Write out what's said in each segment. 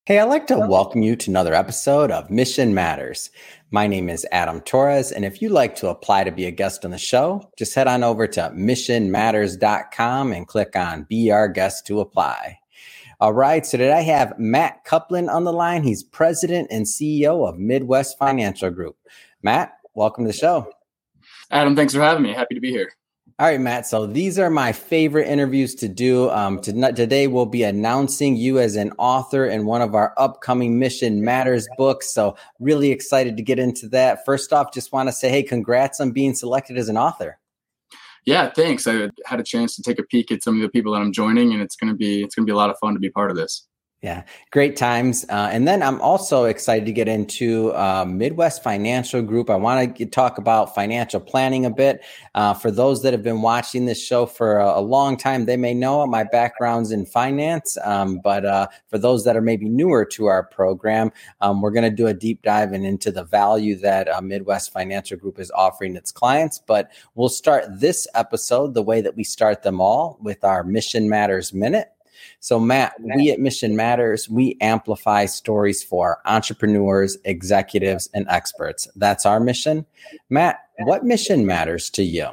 Hey, I'd like to welcome you to another episode of Mission Matters. My name is Adam Torres, and if you'd like to apply to be a guest on the show, just head on over to missionmatters.com and click on Be Our Guest to apply. All right, so today I have Matt Kuplan on the line. He's president and CEO of Midwest Financial Group. Matt, welcome to the show. Adam, thanks for having me. Happy to be here. All right, Matt. So these are my favorite interviews to do. Today we'll be announcing you as an author in one of our upcoming Mission Matters books. So really excited to get into that. First off, just want to say, hey, congrats on being selected as an author. Yeah, thanks. I had a chance to take a peek at some of the people that I'm joining, and it's going to be a lot of fun to be part of this. Yeah, great times. And then I'm also excited to get into Midwest Financial Group. I want to talk about financial planning a bit. For those that have been watching this show for a long time, they may know my background's in finance. But for those that are maybe newer to our program, we're going to do a deep dive into the value that Midwest Financial Group is offering its clients. But we'll start this episode the way that we start them all, with our Mission Matters Minute. So Matt, we at Mission Matters, we amplify stories for entrepreneurs, executives, and experts. That's our mission. Matt, what mission matters to you?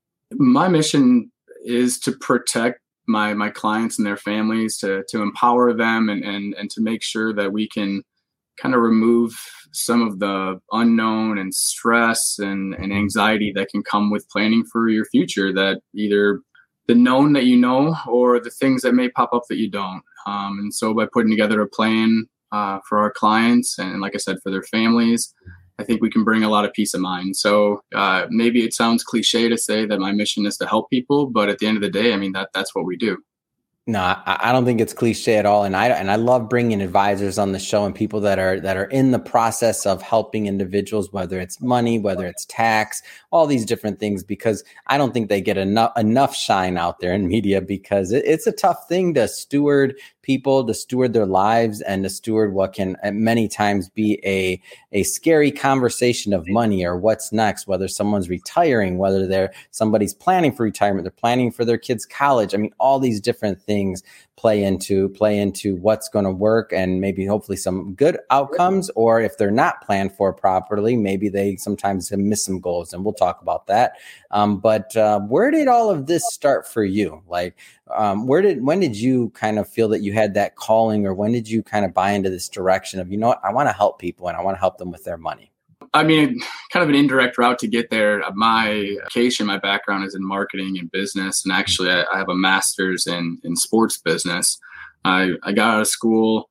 My mission is to protect my clients and their families, to empower them and to make sure that we can kind of remove some of the unknown and stress and anxiety that can come with planning for your future, that either the known that you know, or the things that may pop up that you don't. And so by putting together a plan for our clients and, like I said, for their families, I think we can bring a lot of peace of mind. So maybe it sounds cliche to say that my mission is to help people, but at the end of the day, I mean, that's what we do. No, I don't think it's cliche at all. And I love bringing advisors on the show and people that are in the process of helping individuals, whether it's money, whether it's tax, all these different things, because I don't think they get enough shine out there in media, because it's a tough thing to steward people, to steward their lives, and to steward what can many times be a scary conversation of money or what's next, whether someone's retiring, whether somebody's planning for retirement, they're planning for their kids' college. I mean, all these different things play into what's going to work, and maybe hopefully some good outcomes, or if they're not planned for properly, maybe they sometimes miss some goals, and we'll talk about that. But where did all of this start for you? Like, when did you kind of feel that you had that calling, or when did you kind of buy into this direction of, you know what, I want to help people and I want to help them with their money? I mean, kind of an indirect route to get there. My background is in marketing and business. And actually, I have a master's in sports business. I got out of school.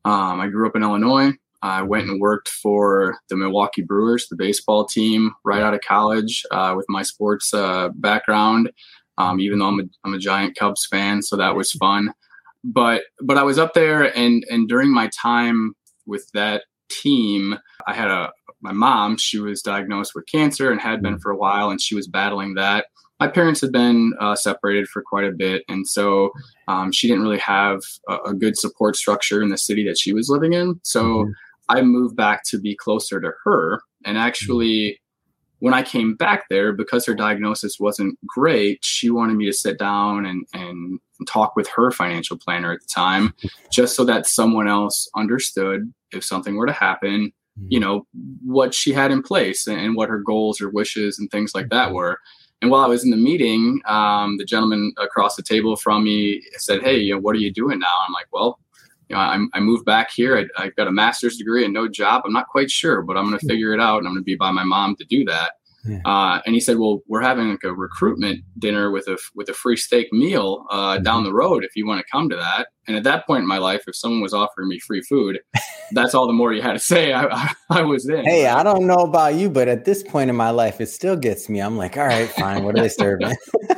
I grew up in Illinois. I went and worked for the Milwaukee Brewers, the baseball team, right out of college with my sports background, even though I'm a giant Cubs fan. So that was fun. But I was up there, and during my time with that team, I had my mom. She was diagnosed with cancer and had been for a while, and she was battling that. My parents had been separated for quite a bit, and so she didn't really have a good support structure in the city that she was living in. So I moved back to be closer to her. And actually, when I came back there, because her diagnosis wasn't great, she wanted me to sit down and talk with her financial planner at the time, just so that someone else understood if something were to happen, you know, what she had in place and what her goals or wishes and things like that were. And while I was in the meeting, the gentleman across the table from me said, "Hey, you know, what are you doing now?" I'm like, "Well, you know, I moved back here. I've got a master's degree and no job. I'm not quite sure, but I'm going to figure it out, and I'm going to be by my mom to do that." Yeah. And he said, "Well, we're having like a recruitment dinner with a free steak meal down the road if you want to come to that." And at that point in my life, if someone was offering me free food, that's all the more you had to say. I was in. Hey, I don't know about you, but at this point in my life, it still gets me. I'm like, all right, fine. What are they serving?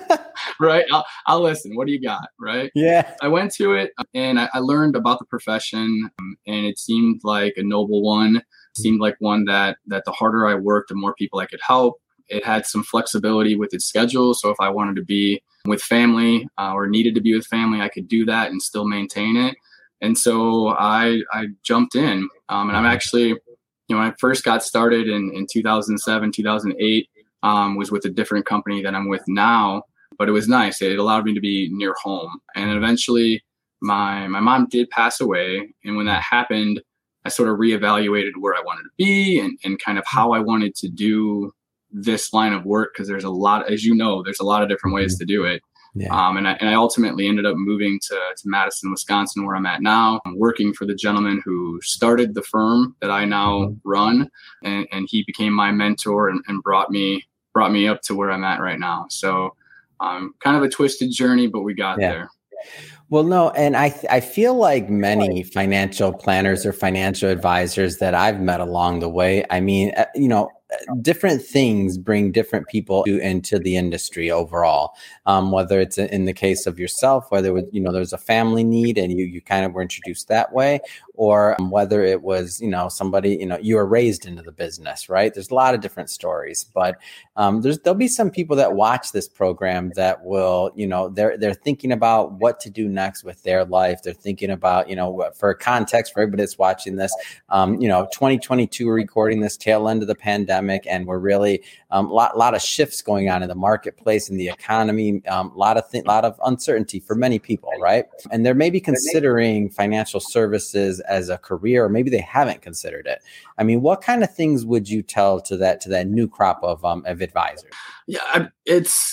Right. I'll listen. What do you got? Right. Yeah. I went to it and I learned about the profession, and it seemed like a noble one. It seemed like one that the harder I worked, the more people I could help. It had some flexibility with its schedule. So if I wanted to be with family or needed to be with family, I could do that and still maintain it. And so I jumped in. And I'm actually, you know, when I first got started in 2007, 2008, was with a different company that I'm with now. But it was nice. It allowed me to be near home. And eventually my mom did pass away. And when that happened, I sort of reevaluated where I wanted to be and kind of how I wanted to do this line of work. Cause there's a lot, as you know, there's a lot of different ways to do it. Yeah. And I ultimately ended up moving to Madison, Wisconsin, where I'm at now. I'm working for the gentleman who started the firm that I now run. And he became my mentor and brought me up to where I'm at right now. So kind of a twisted journey, but we got there. Well, no, and I feel like many financial planners or financial advisors that I've met along the way, I mean, different things bring different people into the industry overall. Whether it's in the case of yourself, whether it was, there's a family need and you kind of were introduced that way, or whether it was, somebody, you were raised into the business, right? There's a lot of different stories, but there'll be some people that watch this program that will, they're thinking about what to do next with their life. They're thinking about, for context for everybody that's watching this, 2022, we're recording this tail end of the pandemic. And we're really a lot of shifts going on in the marketplace and the economy, a lot of uncertainty for many people, right? And they're maybe considering financial services as a career, or maybe they haven't considered it. I mean, what kind of things would you tell to that new crop of advisors? Yeah, it's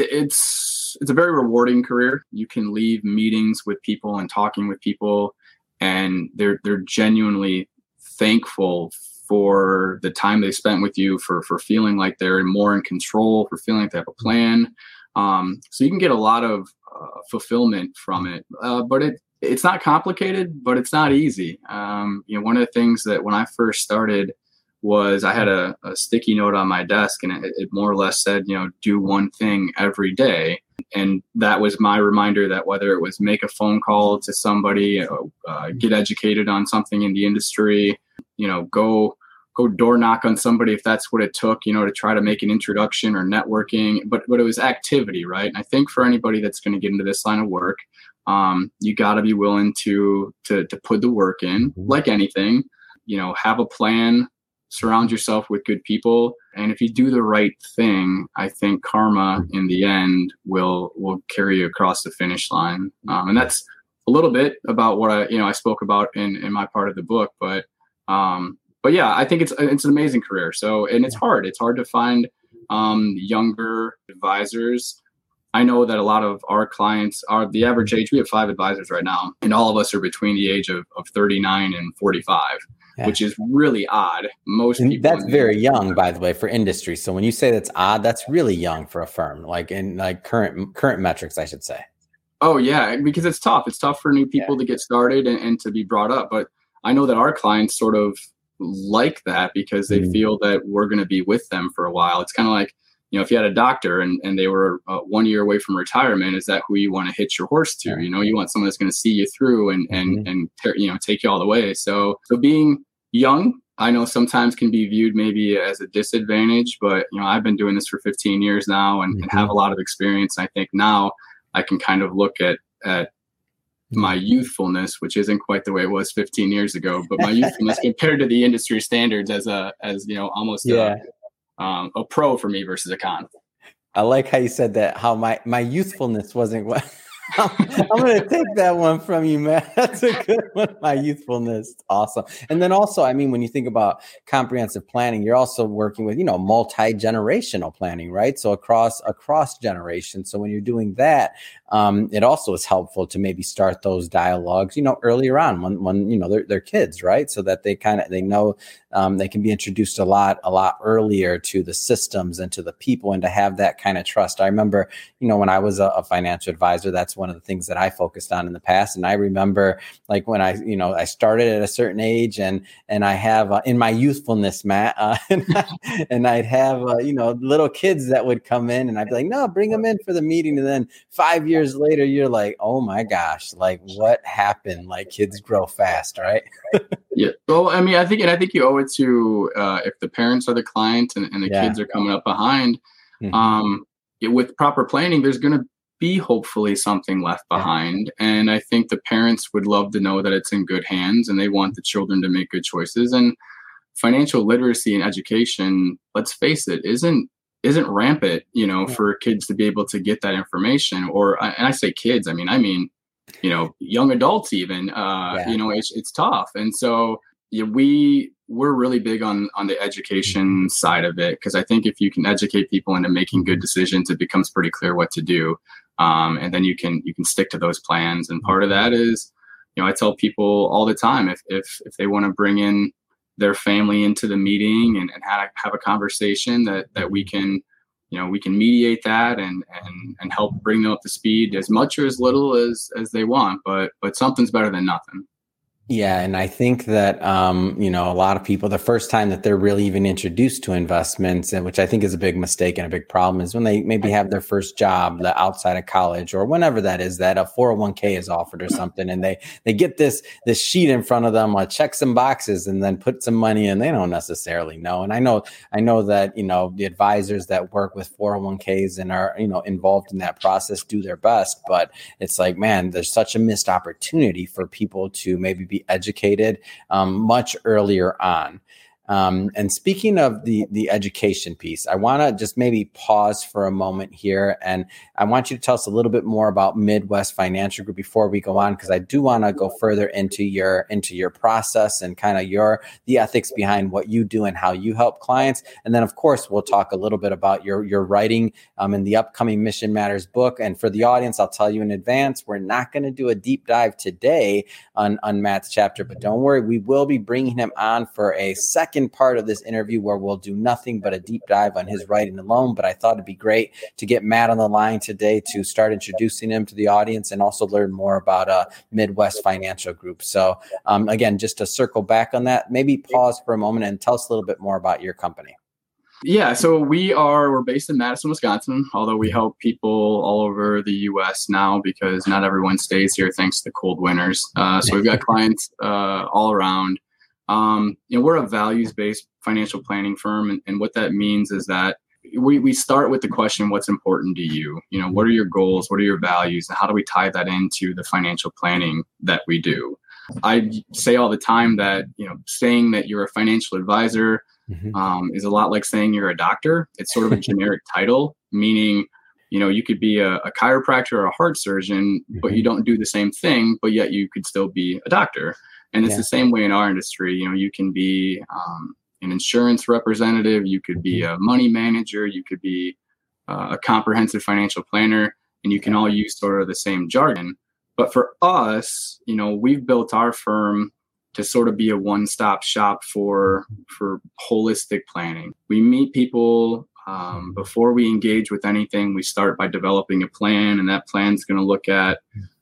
a very rewarding career. You can leave meetings with people and talking with people, and they're genuinely thankful for the time they spent with you, for feeling like they're more in control, for feeling like they have a plan. So you can get a lot of fulfillment from it. But it's not complicated, but it's not easy. One of the things that when I first started was I had a sticky note on my desk, and it more or less said, do one thing every day. And that was my reminder that whether it was make a phone call to somebody, get educated on something in the industry, go door knock on somebody if that's what it took, to try to make an introduction or networking. But it was activity, right? And I think for anybody that's going to get into this line of work, you got to be willing to put the work in, like anything. Have a plan, surround yourself with good people, and if you do the right thing, I think karma in the end will carry you across the finish line. And that's a little bit about what I spoke about in my part of the book, but yeah, I think it's an amazing career. So, and it's hard to find younger advisors. I know that a lot of our clients are the average age. We have 5 advisors right now, and all of us are between the age of 39 and 45, which is really odd. Most people. That's very young, by the way, for industry. So when you say that's odd, that's really young for a firm, like in current metrics, I should say. Oh yeah, because it's tough. It's tough for new people to get started and to be brought up. But I know that our clients sort of like that because they feel that we're going to be with them for a while. It's kind of like, if you had a doctor and they were 1 year away from retirement, is that who you want to hitch your horse to? You want someone that's going to see you through and take you all the way. So being young, I know sometimes can be viewed maybe as a disadvantage, but I've been doing this for 15 years now and have a lot of experience. I think now I can kind of look at my youthfulness, which isn't quite the way it was 15 years ago, but my youthfulness compared to the industry standards as almost a pro for me versus a con. I like how you said that, how my youthfulness wasn't what I'm going to take that one from you, Matt. That's a good one. My youthfulness. Awesome. And then also, I mean, when you think about comprehensive planning, you're also working with, multi-generational planning, right? So across generations. So when you're doing that, it also is helpful to maybe start those dialogues, earlier on when they're kids, right? So that they know they can be introduced a lot earlier to the systems and to the people, and to have that kind of trust. I remember, when I was a financial advisor, that's one of the things that I focused on in the past. And I remember like when I started at a certain age and I have in my youthfulness, Matt, and I'd have, little kids that would come in and I'd be like, no, bring them in for the meeting. And then 5 years later, you're like, oh my gosh, like what happened? Like kids grow fast, right? Yeah. Well, I mean, I think you owe it to, if the parents are the client and the kids are coming up behind, with proper planning, there's going to be hopefully something left behind. And I think the parents would love to know that it's in good hands and they want the children to make good choices. And financial literacy and education, let's face it, isn't rampant, for kids to be able to get that information. And I say kids, I mean young adults even, it's tough. And so we're really big on the education side of it, because I think if you can educate people into making good decisions, it becomes pretty clear what to do. And then you can stick to those plans. And part of that is, I tell people all the time, if they want to bring in their family into the meeting and have a conversation, that we can mediate that and help bring them up to speed as much or as little as they want, but something's better than nothing. Yeah. And I think that, a lot of people, the first time that they're really even introduced to investments, and which I think is a big mistake and a big problem, is when they maybe have their first job outside of college or whenever that is, that a 401k is offered or something. And they get this sheet in front of them, check some boxes and then put some money in. They don't necessarily know. And I know that, the advisors that work with 401ks and are, involved in that process do their best, but it's like, man, there's such a missed opportunity for people to maybe be educated much earlier on. And speaking of the education piece, I want to just maybe pause for a moment here. And I want you to tell us a little bit more about Midwest Financial Group before we go on, because I do want to go further into your process and kind of the ethics behind what you do and how you help clients. And then, of course, we'll talk a little bit about your writing in the upcoming Mission Matters book. And for the audience, I'll tell you in advance, we're not going to do a deep dive today on Matt's chapter, but don't worry, we will be bringing him on for a second part of this interview where we'll do nothing but a deep dive on his writing alone. But I thought it'd be great to get Matt on the line today to start introducing him to the audience and also learn more about Midwest Financial Group. So again, just to circle back on that, maybe pause for a moment and tell us a little bit more about your company. Yeah, so we're based in Madison, Wisconsin, although we help people all over the U.S. now because not everyone stays here thanks to the cold winters. So we've got clients all around. We're a values-based financial planning firm. And what that means is that we start with the question, what's important to you? What are your goals? What are your values? And how do we tie that into the financial planning that we do? I say all the time that, saying that you're a financial advisor is a lot like saying you're a doctor. It's sort of a generic title, meaning, you could be a chiropractor or a heart surgeon, but you don't do the same thing, but yet you could still be a doctor. And it's the same way in our industry. You can be an insurance representative, you could be a money manager, you could be a comprehensive financial planner, and you can all use sort of the same jargon. But for us, we've built our firm to sort of be a one-stop shop for holistic planning. We meet people before we engage with anything. We start by developing a plan, and that plan is going to look at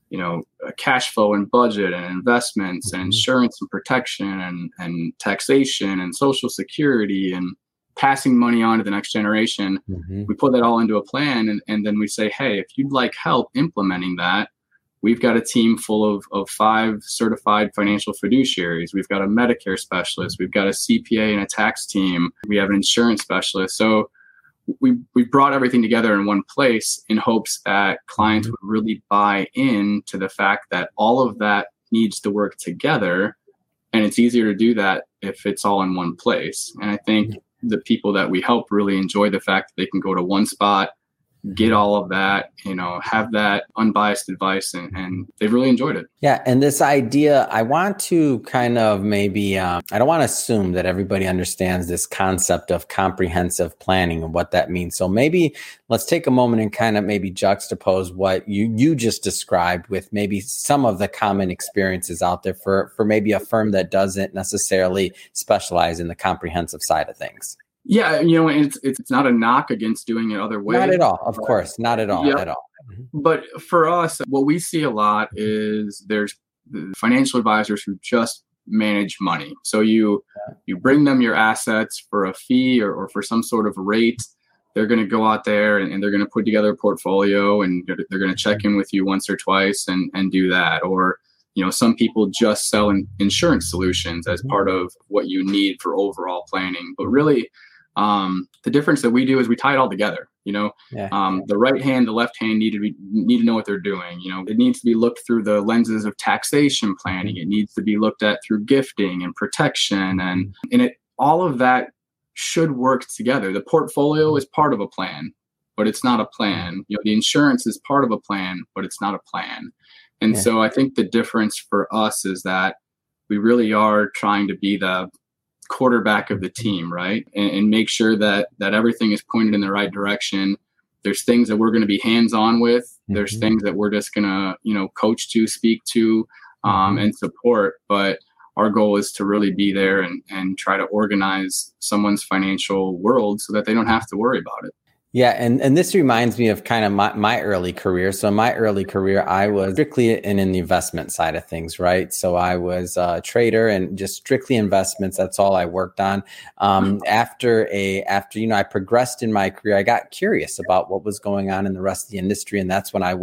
cash flow and budget and investments and insurance and protection and taxation and social security and passing money on to the next generation. We put that all into a plan, and then we say, hey, if you'd like help implementing that, we've got a team full of 5 certified financial fiduciaries. We've got a Medicare specialist. We've got a CPA and a tax team. We have an insurance specialist. So we brought everything together in one place in hopes that clients would really buy into the fact that all of that needs to work together. And it's easier to do that if it's all in one place. And I think the people that we help really enjoy the fact that they can go to one spot, get all of that, have that unbiased advice, and they've really enjoyed it. Yeah. And this idea, I want to kind of maybe, I don't want to assume that everybody understands this concept of comprehensive planning and what that means. So maybe let's take a moment and kind of maybe juxtapose what you just described with maybe some of the common experiences out there for maybe a firm that doesn't necessarily specialize in the comprehensive side of things. Yeah, it's not a knock against doing it other ways. Not at all, of course, not at all, at all. But for us, what we see a lot is there's financial advisors who just manage money. So you bring them your assets for a fee or for some sort of rate. They're going to go out there and they're going to put together a portfolio, and they're going to check in with you once or twice and do that. Or some people just sell insurance solutions as part of what you need for overall planning. But really, the difference that we do is we tie it all together. The right hand, the left hand need to know what they're doing. It needs to be looked through the lenses of taxation planning. It needs to be looked at through gifting and protection, and all of that should work together. The portfolio is part of a plan, but it's not a plan. The insurance is part of a plan, but it's not a plan. And so I think the difference for us is that we really are trying to be the quarterback of the team, right? And make sure that everything is pointed in the right direction. There's things that we're going to be hands-on with. There's things that we're just going to, coach to, speak to, and support. But our goal is to really be there and try to organize someone's financial world so that they don't have to worry about it. Yeah. And this reminds me of kind of my early career. So in my early career, I was strictly in the investment side of things, right? So I was a trader and just strictly investments. That's all I worked on. After I progressed in my career, I got curious about what was going on in the rest of the industry. And that's when I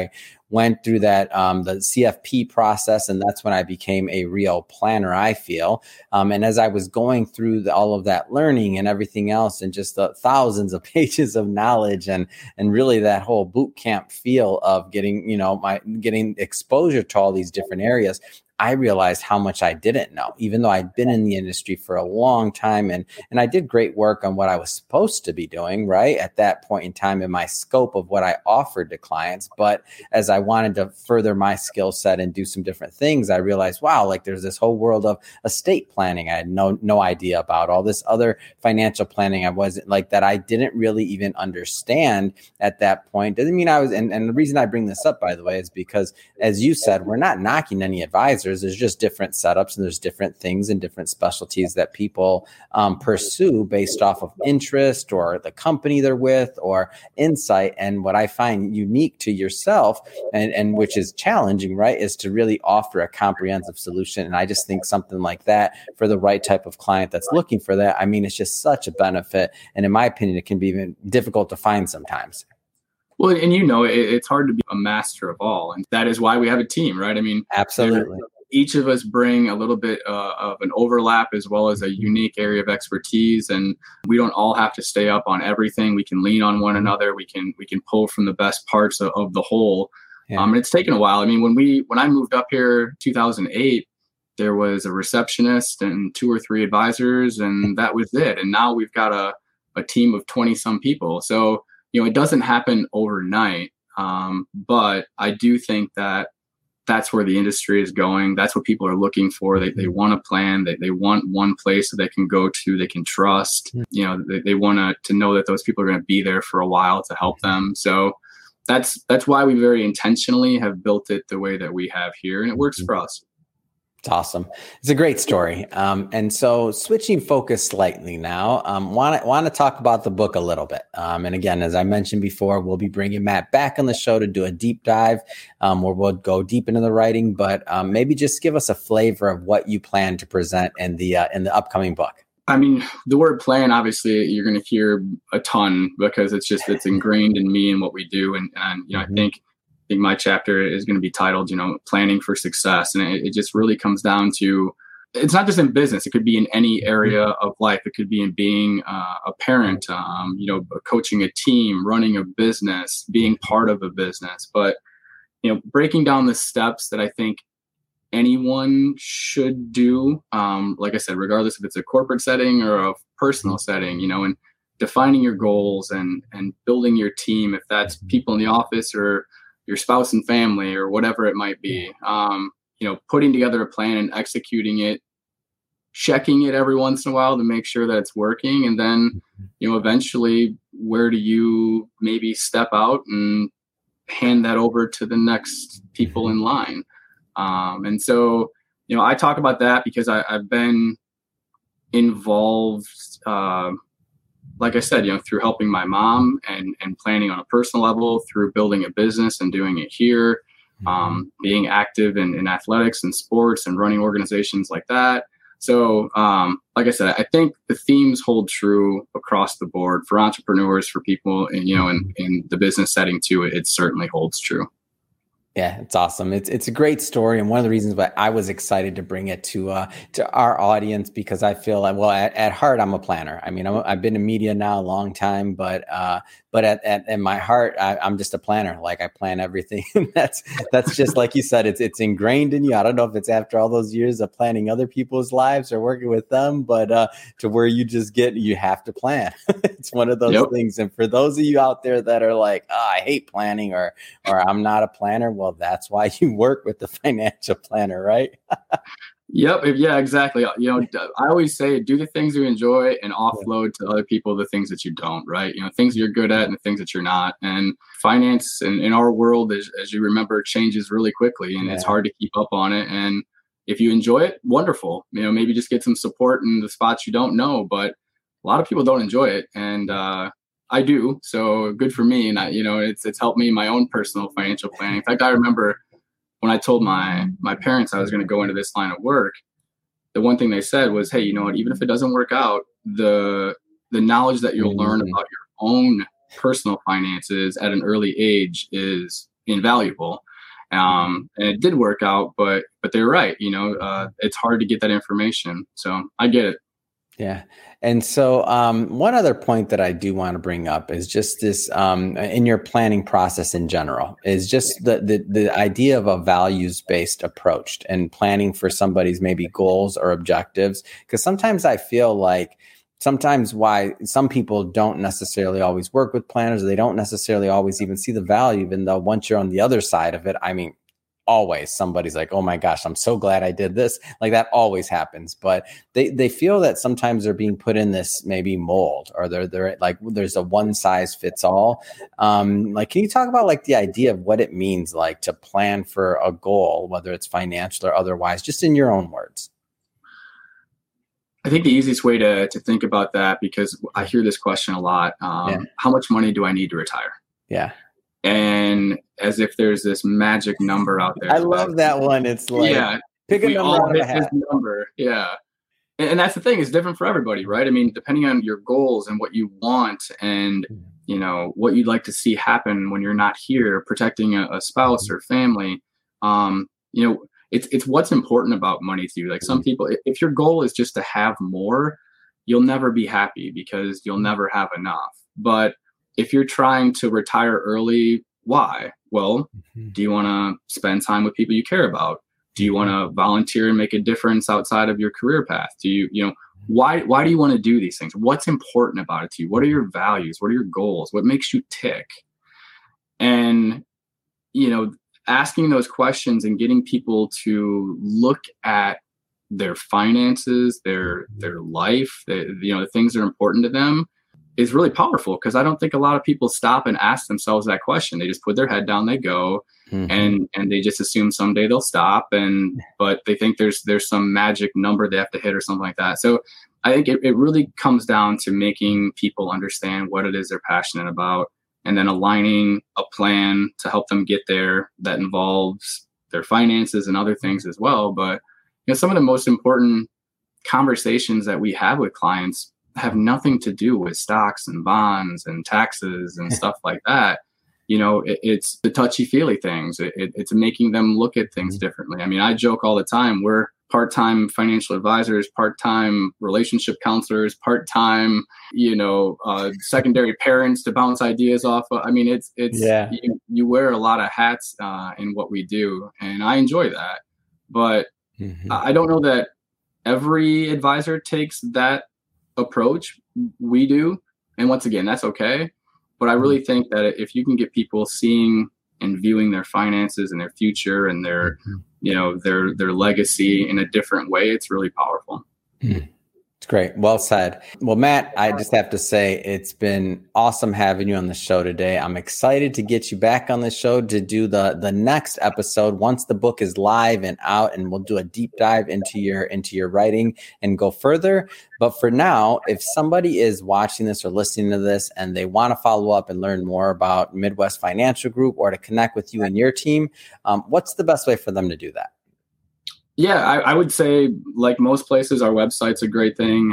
went through that, the CFP process. And that's when I became a real planner, I feel. And as I was going through all of that learning and everything else, and just the thousands of pages of knowledge and really that whole boot camp feel of getting exposure to all these different areas, I realized how much I didn't know, even though I'd been in the industry for a long time and I did great work on what I was supposed to be doing, right? At that point in time in my scope of what I offered to clients. But as I wanted to further my skill set and do some different things, I realized, wow, like there's this whole world of estate planning I had no idea about, all this other financial planning I wasn't like that I didn't really even understand at that point. Doesn't mean I was, and the reason I bring this up, by the way, is because as you said, we're not knocking any advisors. There's just different setups and there's different things and different specialties that people pursue based off of interest or the company they're with or insight. And what I find unique to yourself and which is challenging, right, is to really offer a comprehensive solution. And I just think something like that for the right type of client that's looking for that, I mean, it's just such a benefit. And in my opinion, it can be even difficult to find sometimes. Well, and it's hard to be a master of all. And that is why we have a team, right? I mean, absolutely. Each of us bring a little bit of an overlap as well as a unique area of expertise. And we don't all have to stay up on everything. We can lean on one another. We can pull from the best parts of the whole. Yeah. And it's taken a while. I mean, when I moved up here 2008, there was a receptionist and 2 or 3 advisors, and that was it. And now we've got a team of 20 some people. So, it doesn't happen overnight. But I do think that that's where the industry is going. That's what people are looking for. They want a plan. They want one place that they can go to, they can trust. They want to know that those people are going to be there for a while to help them. So that's why we very intentionally have built it the way that we have here, and it works for us. It's awesome. It's a great story. And so switching focus slightly now, want to talk about the book a little bit. And again, as I mentioned before, we'll be bringing Matt back on the show to do a deep dive where we'll go deep into the writing, but maybe just give us a flavor of what you plan to present in the upcoming book. I mean, the word plan, obviously, you're going to hear a ton because it's ingrained in me and what we do. And I think my chapter is going to be titled, Planning for Success. And it just really comes down to, it's not just in business. It could be in any area of life. It could be in being a parent, coaching a team, running a business, being part of a business. But, breaking down the steps that I think anyone should do, like I said, regardless if it's a corporate setting or a personal setting, and defining your goals and building your team, if that's people in the office or your spouse and family or whatever it might be, putting together a plan and executing it, checking it every once in a while to make sure that it's working. And then, eventually, where do you maybe step out and hand that over to the next people in line? And so, I talk about that because I've been involved, like I said, through helping my mom and planning on a personal level, through building a business and doing it here, being active in athletics and sports and running organizations like that. So, like I said, I think the themes hold true across the board for entrepreneurs, for people, and, in the business setting too, it certainly holds true. Yeah, it's awesome. It's a great story, and one of the reasons why I was excited to bring it to our audience, because I feel like, well, at heart, I'm a planner. I mean, I've been in media now a long time, but But in my heart, I'm just a planner. Like, I plan everything. that's just like you said, it's ingrained in you. I don't know if it's after all those years of planning other people's lives or working with them, but to where you have to plan. It's one of those things. And for those of you out there that are like, oh, I hate planning, or I'm not a planner, well, that's why you work with the financial planner, right? Yep. Yeah, exactly. I always say, do the things you enjoy and offload to other people the things that you don't, right? Things you're good at and the things that you're not. And finance in our world, as you remember, changes really quickly, and it's hard to keep up on it. And if you enjoy it, wonderful. Maybe just get some support in the spots you don't know, but a lot of people don't enjoy it. And I do. So good for me. And it's helped me in my own personal financial planning. In fact, I remember when I told my parents I was going to go into this line of work, the one thing they said was, hey, you know what, even if it doesn't work out, the knowledge that you'll learn about your own personal finances at an early age is invaluable. And it did work out, but they're right. It's hard to get that information. So I get it. Yeah. And so one other point that I do want to bring up is just this in your planning process in general is just the idea of a values-based approach and planning for somebody's maybe goals or objectives. Because sometimes I feel like why some people don't necessarily always work with planners, or they don't necessarily always even see the value, even though once you're on the other side of it, I mean, always somebody's like, oh my gosh, I'm so glad I did this. Like, that always happens. But they feel that sometimes they're being put in this maybe mold, or they're like, there's a one size fits all. Like, can you talk about like the idea of what it means like to plan for a goal, whether it's financial or otherwise, just in your own words? I think the easiest way to think about that, because I hear this question a lot, how much money do I need to retire? Yeah. And as if there's this magic number out there. I love that one. It's like, pick a number out of a hat. Number. Yeah. And that's the thing, it's different for everybody, right? I mean, depending on your goals and what you want and, what you'd like to see happen when you're not here, protecting a spouse or family, it's what's important about money to you. Like, some people, if your goal is just to have more, you'll never be happy because you'll never have enough. But if you're trying to retire early, why? Well, do you want to spend time with people you care about? Do you want to volunteer and make a difference outside of your career path? Do you, why do you want to do these things? What's important about it to you? What are your values? What are your goals? What makes you tick? And, asking those questions and getting people to look at their finances, their life, the things that are important to them, is really powerful, because I don't think a lot of people stop and ask themselves that question. They just put their head down, they go, and they just assume someday they'll stop. But they think there's some magic number they have to hit or something like that. So I think it really comes down to making people understand what it is they're passionate about, and then aligning a plan to help them get there that involves their finances and other things as well. But some of the most important conversations that we have with clients have nothing to do with stocks and bonds and taxes and stuff like that. It's the touchy-feely things. It's making them look at things differently. I mean, I joke all the time, we're part-time financial advisors, part-time relationship counselors, part-time, secondary parents to bounce ideas off of. I mean, you wear a lot of hats in what we do, and I enjoy that. But I don't know that every advisor takes that approach. We do, and once again, that's okay. But I really think that if you can get people seeing and viewing their finances and their future and their their legacy in a different way, it's really powerful. It's great. Well said. Well, Matt, I just have to say it's been awesome having you on the show today. I'm excited to get you back on the show to do the next episode once the book is live and out, and we'll do a deep dive into your writing and go further. But for now, if somebody is watching this or listening to this and they want to follow up and learn more about Midwest Financial Group or to connect with you and your team, what's the best way for them to do that? Yeah, I would say, like most places, our website's a great thing.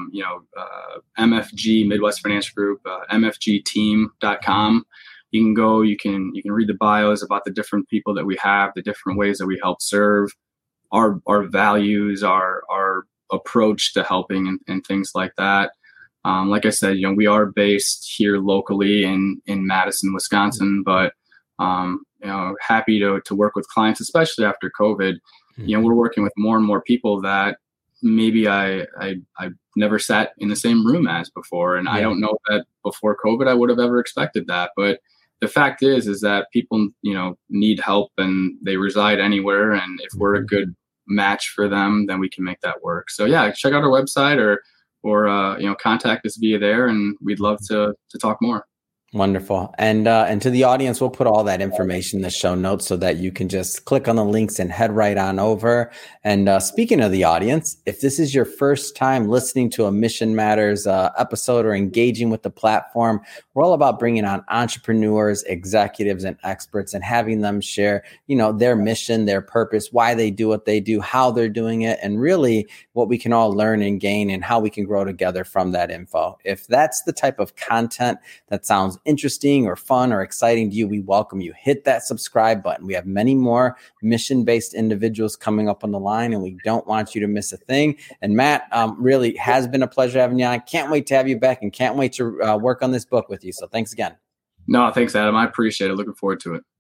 MFG, Midwest Financial Group, mfgteam.com. You can go, you can read the bios about the different people that we have, the different ways that we help serve, our values, our approach to helping and things like that. Like I said, we are based here locally in Madison, Wisconsin, but happy to work with clients, especially after COVID. We're working with more and more people that maybe I never sat in the same room as before. And I don't know that before COVID, I would have ever expected that. But the fact is that people, need help and they reside anywhere. And if we're a good match for them, then we can make that work. So yeah, check out our website or contact us via there, and we'd love to talk more. Wonderful. And to the audience, we'll put all that information in the show notes so that you can just click on the links and head right on over. And speaking of the audience, if this is your first time listening to a Mission Matters episode or engaging with the platform, we're all about bringing on entrepreneurs, executives, and experts and having them share, their mission, their purpose, why they do what they do, how they're doing it, and really what we can all learn and gain and how we can grow together from that info. If that's the type of content that sounds interesting or fun or exciting to you, we welcome you. Hit that subscribe button. We have many more mission-based individuals coming up on the line, and we don't want you to miss a thing. And Matt, really has been a pleasure having you on. Can't wait to have you back and can't wait to work on this book with you. So thanks again. No, thanks, Adam. I appreciate it. Looking forward to it.